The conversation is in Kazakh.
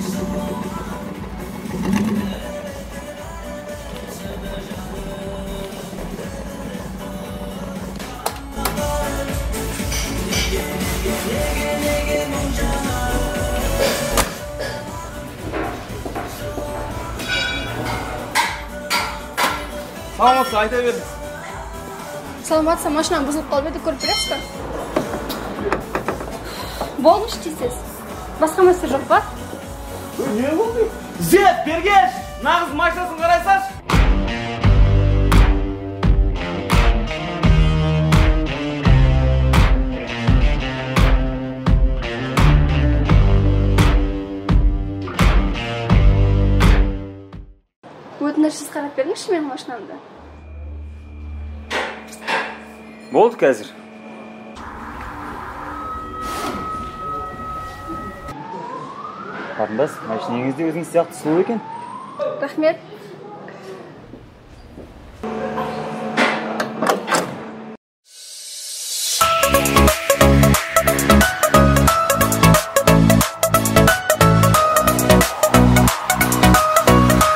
Саламатсыз, айта беріңіз. Саламатсыз, машинам бұзылып қалып еді, көріп бересіз ба? Болмыш дейсіз. Басқа мәселе жоқ па? Не болды? Зет, бергеш! Нағыз машинасын қарайсаш? Өтініш сіз қарап беріңізші менің машинамды. Болды қазір. Қарындас, машинеңіз де өзіңіз сияқты сұлу екен. Рахмет.